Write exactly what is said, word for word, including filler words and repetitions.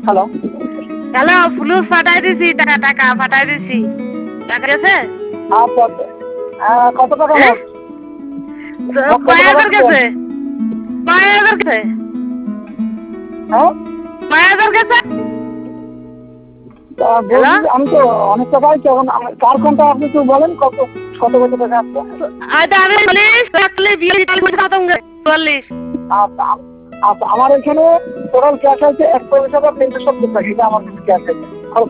Hello hello ফুলুস পাঠাই দিছি টাকা টাকা পাঠাই দিছি টাকা গেছে আচ্ছা আচ্ছা আহ, কত টাকা হ্যাঁ মোট তো মোট কত কয় টাকা হাজার দিলেন? গেছে কয় হাজার গেছে হ্যাঁ কয় হাজার গেছে তা হ্যালো বলছি যে আমি তো অনেক টাকাই তো এখন আমার- কার কোনটা আপনি একটু বলেন কত কত কত টাকা আসছে আচ্ছা আমি চল্লিশ চল্লিশ বিয়াল্লিশ চল্লিশ খতম করে চল্লিশ আচ্ছা আম- আচ্ছা আমার এখানে টোটাল ক্যাশ আছে একচল্লিশ হাজার তিনশো সত্তর টাকা এটা আমার কাছে ক্যাশ আছে